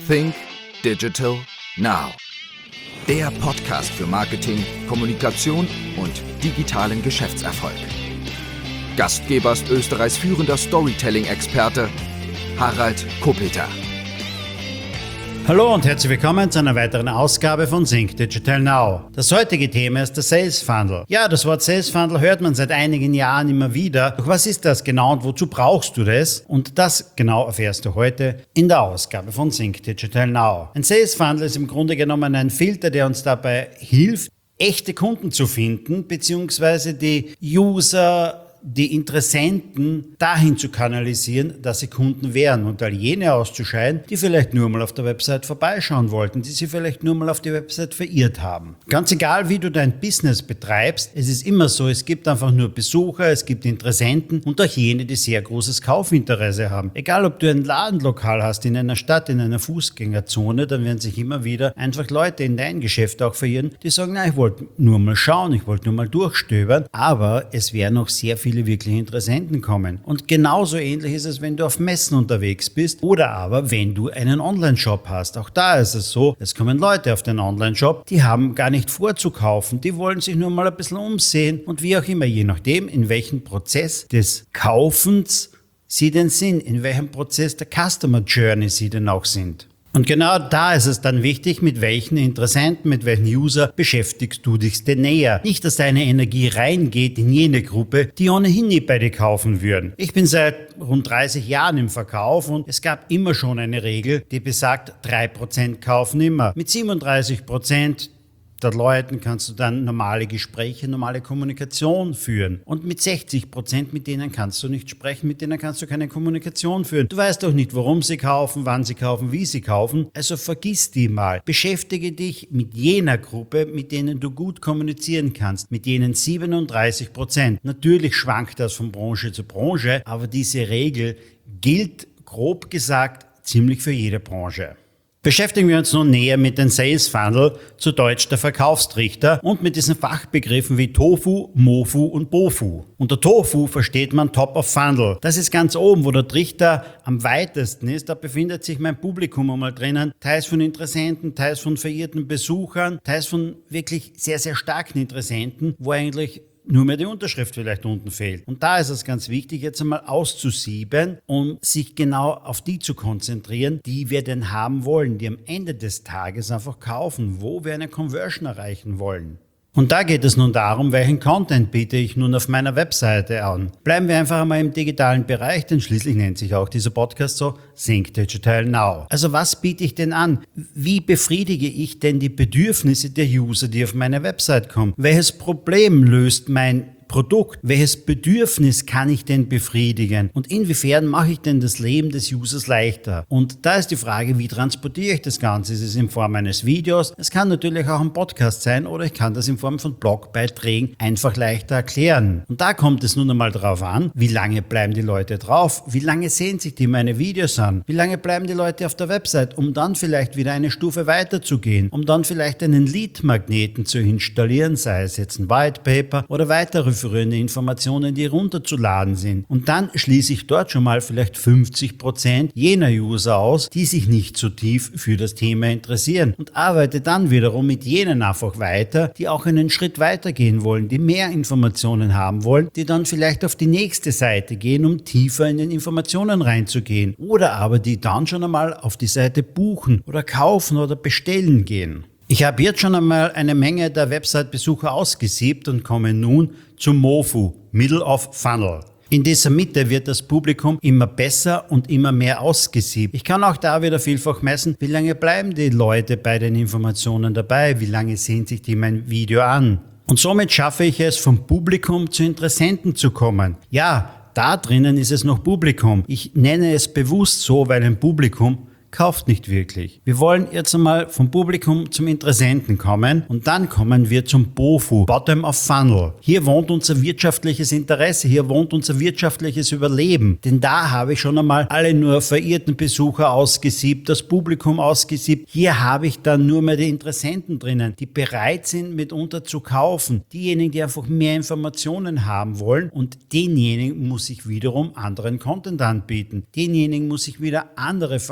Think Digital Now. Der Podcast für Marketing, Kommunikation und digitalen Geschäftserfolg. Gastgeber ist Österreichs führender Storytelling-Experte Harald Kopeter. Hallo und herzlich willkommen zu einer weiteren Ausgabe von Think Digital Now. Das heutige Thema ist der Sales Funnel. Ja, das Wort Sales Funnel hört man seit einigen Jahren immer wieder. Doch was ist das genau und wozu brauchst du das? Und das genau erfährst du heute in der Ausgabe von Think Digital Now. Ein Sales Funnel ist im Grunde genommen ein Filter, der uns dabei hilft, echte Kunden zu finden, beziehungsweise die User, die Interessenten dahin zu kanalisieren, dass sie Kunden wären und all jene auszuscheiden, die vielleicht nur mal auf der Website vorbeischauen wollten, die sie vielleicht nur mal auf die Website verirrt haben. Ganz egal, wie du dein Business betreibst, es ist immer so, es gibt einfach nur Besucher, es gibt Interessenten und auch jene, die sehr großes Kaufinteresse haben. Egal, ob du ein Ladenlokal hast in einer Stadt, in einer Fußgängerzone, dann werden sich immer wieder einfach Leute in dein Geschäft auch verirren, die sagen, na, ich wollte nur mal schauen, ich wollte nur mal durchstöbern, aber es werden noch sehr viele wirkliche Interessenten kommen. Und genauso ähnlich ist es, wenn du auf Messen unterwegs bist oder aber wenn du einen Online-Shop hast. Auch da ist es so, es kommen Leute auf den Online-Shop, die haben gar nicht vorzukaufen, die wollen sich nur mal ein bisschen umsehen und wie auch immer, je nachdem, in welchem Prozess des Kaufens sie denn sind, in welchem Prozess der Customer Journey sie denn auch sind. Und genau da ist es dann wichtig, mit welchen Interessenten, mit welchen User beschäftigst du dich denn näher. Nicht, dass deine Energie reingeht in jene Gruppe, die ohnehin nie bei dir kaufen würden. Ich bin seit rund 30 Jahren im Verkauf und es gab immer schon eine Regel, die besagt, 3% kaufen immer. Mit 37% der Leuten kannst du dann normale Gespräche, normale Kommunikation führen. Und mit 60%, mit denen kannst du nicht sprechen, mit denen kannst du keine Kommunikation führen. Du weißt doch nicht, warum sie kaufen, wann sie kaufen, wie sie kaufen. Also vergiss die mal. Beschäftige dich mit jener Gruppe, mit denen du gut kommunizieren kannst. Mit jenen 37%. Natürlich schwankt das von Branche zu Branche, aber diese Regel gilt, grob gesagt, ziemlich für jede Branche. Beschäftigen wir uns nun näher mit dem Sales Funnel, zu Deutsch der Verkaufstrichter, und mit diesen Fachbegriffen wie Tofu, Mofu und Bofu. Unter Tofu versteht man Top of Funnel. Das ist ganz oben, wo der Trichter am weitesten ist. Da befindet sich mein Publikum einmal drinnen, teils von Interessenten, teils von verirrten Besuchern, teils von wirklich sehr, sehr starken Interessenten, wo eigentlich nur mehr die Unterschrift vielleicht unten fehlt. Und da ist es ganz wichtig, jetzt einmal auszusieben und sich genau auf die zu konzentrieren, die wir denn haben wollen, die am Ende des Tages einfach kaufen, wo wir eine Conversion erreichen wollen. Und da geht es nun darum, welchen Content biete ich nun auf meiner Webseite an. Bleiben wir einfach einmal im digitalen Bereich, denn schließlich nennt sich auch dieser Podcast so Think Digital Now. Also was biete ich denn an? Wie befriedige ich denn die Bedürfnisse der User, die auf meine Website kommen? Welches Problem löst mein Produkt? Welches Bedürfnis kann ich denn befriedigen? Und inwiefern mache ich denn das Leben des Users leichter? Und da ist die Frage, wie transportiere ich das Ganze? Ist es in Form eines Videos? Es kann natürlich auch ein Podcast sein oder ich kann das in Form von Blogbeiträgen einfach leichter erklären. Und da kommt es nun einmal darauf an, wie lange bleiben die Leute drauf? Wie lange sehen sich die meine Videos an? Wie lange bleiben die Leute auf der Website, um dann vielleicht wieder eine Stufe weiterzugehen? Um dann vielleicht einen Lead-Magneten zu installieren, sei es jetzt ein White Paper oder weitere führende Informationen, die runterzuladen sind. Und dann schließe ich dort schon mal vielleicht 50% jener User aus, die sich nicht so tief für das Thema interessieren und arbeite dann wiederum mit jenen einfach weiter, die auch einen Schritt weiter gehen wollen, die mehr Informationen haben wollen, die dann vielleicht auf die nächste Seite gehen, um tiefer in den Informationen reinzugehen oder aber die dann schon einmal auf die Seite buchen oder kaufen oder bestellen gehen. Ich habe jetzt schon einmal eine Menge der Website-Besucher ausgesiebt und komme nun zum Mofu, Middle of Funnel. In dieser Mitte wird das Publikum immer besser und immer mehr ausgesiebt. Ich kann auch da wieder vielfach messen, wie lange bleiben die Leute bei den Informationen dabei, wie lange sehen sich die mein Video an. Und somit schaffe ich es, vom Publikum zu Interessenten zu kommen. Ja, da drinnen ist es noch Publikum. Ich nenne es bewusst so, weil ein Publikum kauft nicht wirklich. Wir wollen jetzt einmal vom Publikum zum Interessenten kommen und dann kommen wir zum BOFU, Bottom of Funnel. Hier wohnt unser wirtschaftliches Interesse, hier wohnt unser wirtschaftliches Überleben. Denn da habe ich schon einmal alle nur verirrten Besucher ausgesiebt, das Publikum ausgesiebt. Hier habe ich dann nur mehr die Interessenten drinnen, die bereit sind mitunter zu kaufen. Diejenigen, die einfach mehr Informationen haben wollen, und denjenigen muss ich wiederum anderen Content anbieten. Denjenigen muss ich wieder andere Verkaufspersonen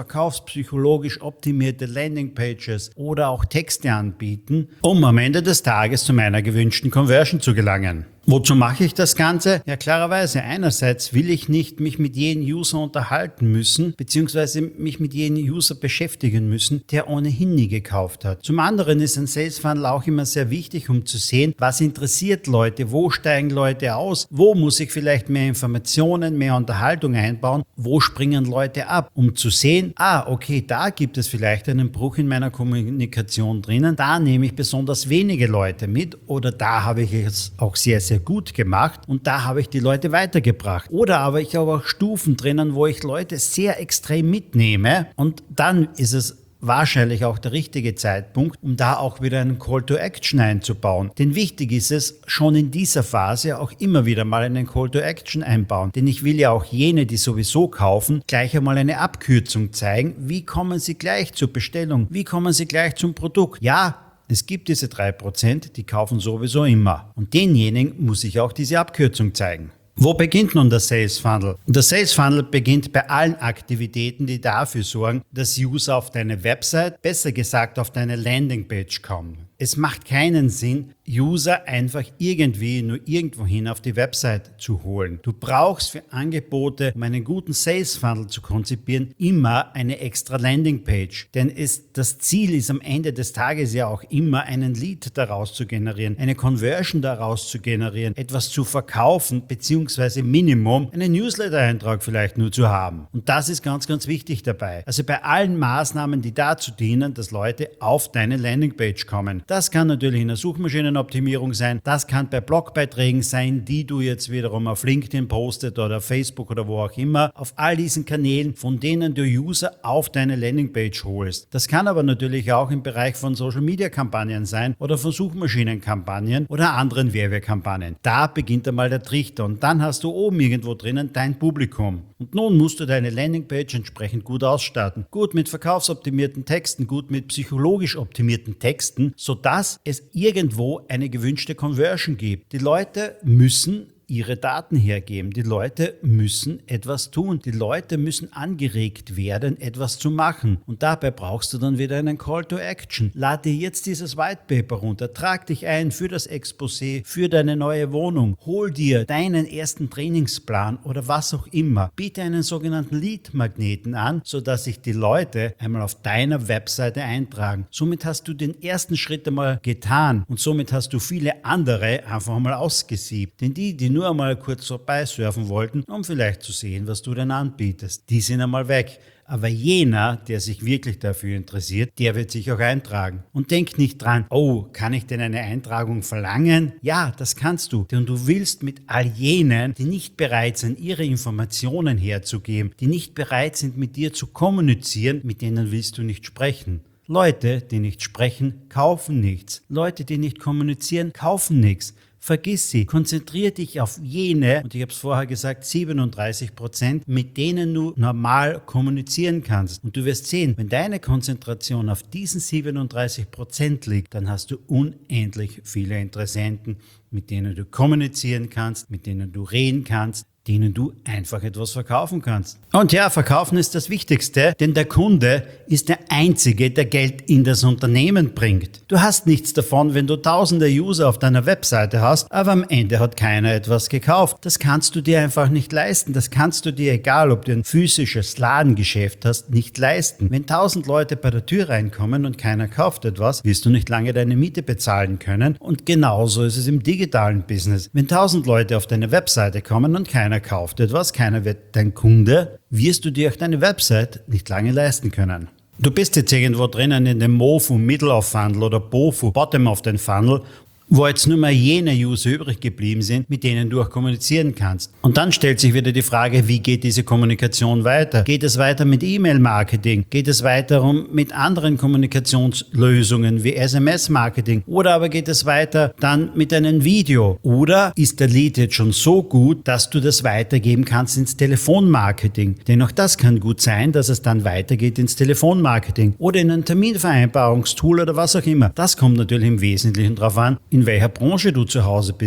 psychologisch optimierte Landingpages oder auch Texte anbieten, um am Ende des Tages zu meiner gewünschten Conversion zu gelangen. Wozu mache ich das Ganze? Ja, klarerweise. Einerseits will ich nicht mich mit jedem User unterhalten müssen, beziehungsweise mich mit jedem User beschäftigen müssen, der ohnehin nie gekauft hat. Zum anderen ist ein Sales Funnel auch immer sehr wichtig, um zu sehen, was interessiert Leute, wo steigen Leute aus, wo muss ich vielleicht mehr Informationen, mehr Unterhaltung einbauen, wo springen Leute ab, um zu sehen, okay, da gibt es vielleicht einen Bruch in meiner Kommunikation drinnen, da nehme ich besonders wenige Leute mit oder da habe ich es auch sehr gut gemacht und da habe ich die Leute weitergebracht. Oder aber ich habe auch Stufen drinnen, wo ich Leute sehr extrem mitnehme und dann ist es wahrscheinlich auch der richtige Zeitpunkt, um da auch wieder einen Call to Action einzubauen. Denn wichtig ist es, schon in dieser Phase auch immer wieder mal einen Call to Action einbauen. Denn ich will ja auch jene, die sowieso kaufen, gleich einmal eine Abkürzung zeigen. Wie kommen sie gleich zur Bestellung? Wie kommen sie gleich zum Produkt? Ja, es gibt diese 3%, die kaufen sowieso immer. Und denjenigen muss ich auch diese Abkürzung zeigen. Wo beginnt nun der Sales Funnel? Der Sales Funnel beginnt bei allen Aktivitäten, die dafür sorgen, dass User auf deine Website, besser gesagt auf deine Landingpage kommen. Es macht keinen Sinn, User einfach irgendwie nur irgendwohin auf die Website zu holen. Du brauchst für Angebote, um einen guten Sales Funnel zu konzipieren, immer eine extra Landingpage. Denn das Ziel ist am Ende des Tages ja auch immer, einen Lead daraus zu generieren, eine Conversion daraus zu generieren, etwas zu verkaufen, beziehungsweise Minimum einen Newsletter-Eintrag vielleicht nur zu haben. Und das ist ganz, ganz wichtig dabei. Also bei allen Maßnahmen, die dazu dienen, dass Leute auf deine Landingpage kommen. Das kann natürlich in der Suchmaschinenoptimierung sein, das kann bei Blogbeiträgen sein, die du jetzt wiederum auf LinkedIn postet oder Facebook oder wo auch immer, auf all diesen Kanälen, von denen du User auf deine Landingpage holst. Das kann aber natürlich auch im Bereich von Social-Media-Kampagnen sein oder von Suchmaschinenkampagnen oder anderen Werbekampagnen. Da beginnt einmal der Trichter und dann hast du oben irgendwo drinnen dein Publikum. Und nun musst du deine Landingpage entsprechend gut ausstatten. Gut mit verkaufsoptimierten Texten, gut mit psychologisch optimierten Texten, sodass es irgendwo eine gewünschte Conversion gibt. Die Leute müssen ihre Daten hergeben. Die Leute müssen etwas tun. Die Leute müssen angeregt werden, etwas zu machen. Und dabei brauchst du dann wieder einen Call to Action. Lad dir jetzt dieses White Paper runter, trag dich ein für das Exposé, für deine neue Wohnung, hol dir deinen ersten Trainingsplan oder was auch immer. Biete einen sogenannten Lead-Magneten an, sodass sich die Leute einmal auf deiner Webseite eintragen. Somit hast du den ersten Schritt einmal getan und somit hast du viele andere einfach mal ausgesiebt. Denn die nur einmal kurz vorbei surfen wollten, um vielleicht zu sehen, was du denn anbietest, die sind einmal weg. Aber jener, der sich wirklich dafür interessiert, der wird sich auch eintragen. Und denk nicht dran, kann ich denn eine Eintragung verlangen? Ja, das kannst du. Denn du willst mit all jenen, die nicht bereit sind, ihre Informationen herzugeben, die nicht bereit sind, mit dir zu kommunizieren, mit denen willst du nicht sprechen. Leute, die nicht sprechen, kaufen nichts. Leute, die nicht kommunizieren, kaufen nichts. Vergiss sie, konzentriere dich auf jene, und ich habe es vorher gesagt, 37%, mit denen du normal kommunizieren kannst. Und du wirst sehen, wenn deine Konzentration auf diesen 37% liegt, dann hast du unendlich viele Interessenten, mit denen du kommunizieren kannst, mit denen du reden kannst, denen du einfach etwas verkaufen kannst. Und ja, verkaufen ist das Wichtigste, denn der Kunde ist der Einzige, der Geld in das Unternehmen bringt. Du hast nichts davon, wenn du tausende User auf deiner Webseite hast, aber am Ende hat keiner etwas gekauft. Das kannst du dir einfach nicht leisten. Das kannst du dir, egal ob du ein physisches Ladengeschäft hast, nicht leisten. Wenn 1000 Leute bei der Tür reinkommen und keiner kauft etwas, wirst du nicht lange deine Miete bezahlen können. Und genauso ist es im digitalen Business. Wenn 1000 Leute auf deine Webseite kommen und keiner kauft etwas, keiner wird dein Kunde, wirst du dir auch deine Website nicht lange leisten können. Du bist jetzt irgendwo drinnen in dem MOFU Middle of Funnel oder BOFU Bottom of the Funnel, wo jetzt nur mal jene User übrig geblieben sind, mit denen du auch kommunizieren kannst. Und dann stellt sich wieder die Frage, wie geht diese Kommunikation weiter? Geht es weiter mit E-Mail-Marketing? Geht es weiter mit anderen Kommunikationslösungen wie SMS-Marketing? Oder aber geht es weiter dann mit einem Video? Oder ist der Lead jetzt schon so gut, dass du das weitergeben kannst ins Telefonmarketing? Denn auch das kann gut sein, dass es dann weitergeht ins Telefonmarketing oder in ein Terminvereinbarungstool oder was auch immer. Das kommt natürlich im Wesentlichen darauf an, in welcher Branche du zu Hause bist.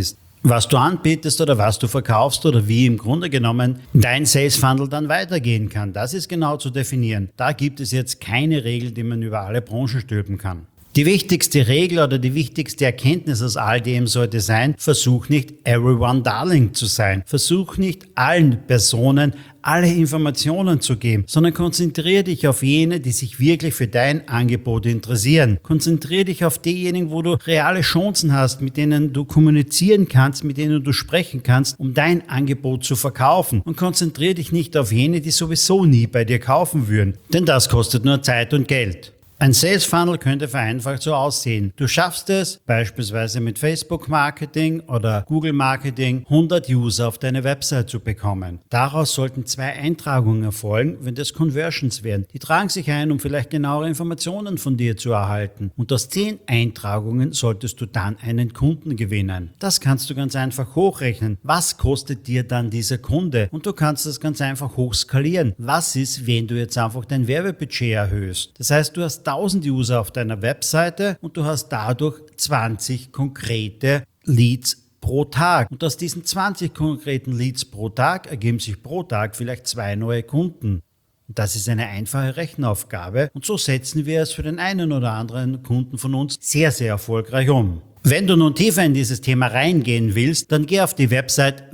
was du anbietest oder was du verkaufst oder wie im Grunde genommen dein Sales Funnel dann weitergehen kann. Das ist genau zu definieren. Da gibt es jetzt keine Regel, die man über alle Branchen stülpen kann. Die wichtigste Regel oder die wichtigste Erkenntnis aus all dem sollte sein, versuch nicht everyone darling zu sein. Versuch nicht allen Personen alle Informationen zu geben, sondern konzentriere dich auf jene, die sich wirklich für dein Angebot interessieren. Konzentriere dich auf diejenigen, wo du reale Chancen hast, mit denen du kommunizieren kannst, mit denen du sprechen kannst, um dein Angebot zu verkaufen. Und konzentriere dich nicht auf jene, die sowieso nie bei dir kaufen würden, denn das kostet nur Zeit und Geld. Ein Sales Funnel könnte vereinfacht so aussehen. Du schaffst es, beispielsweise mit Facebook Marketing oder Google Marketing, 100 User auf deine Website zu bekommen. Daraus sollten 2 Eintragungen erfolgen, wenn das Conversions wären. Die tragen sich ein, um vielleicht genauere Informationen von dir zu erhalten. Und aus 10 Eintragungen solltest du dann einen Kunden gewinnen. Das kannst du ganz einfach hochrechnen. Was kostet dir dann dieser Kunde? Und du kannst das ganz einfach hochskalieren. Was ist, wenn du jetzt einfach dein Werbebudget erhöhst? Das heißt, du hast 1000 User auf deiner Webseite und du hast dadurch 20 konkrete Leads pro Tag. Und aus diesen 20 konkreten Leads pro Tag ergeben sich pro Tag vielleicht 2 neue Kunden. Und das ist eine einfache Rechenaufgabe und so setzen wir es für den einen oder anderen Kunden von uns sehr, sehr erfolgreich um. Wenn du nun tiefer in dieses Thema reingehen willst, dann geh auf die Website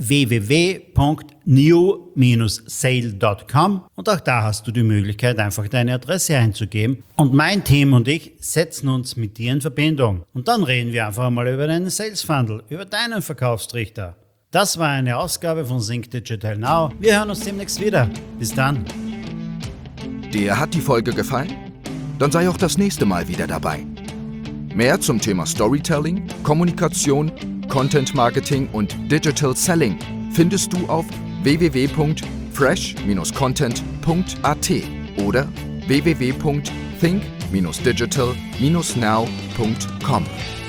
www.new-sale.com und auch da hast du die Möglichkeit, einfach deine Adresse einzugeben. Und mein Team und ich setzen uns mit dir in Verbindung. Und dann reden wir einfach mal über deinen Sales Funnel, über deinen Verkaufstrichter. Das war eine Ausgabe von Think Digital Now. Wir hören uns demnächst wieder. Bis dann. Dir hat die Folge gefallen? Dann sei auch das nächste Mal wieder dabei. Mehr zum Thema Storytelling, Kommunikation, Content Marketing und Digital Selling findest du auf www.fresh-content.at oder www.think-digital-now.com.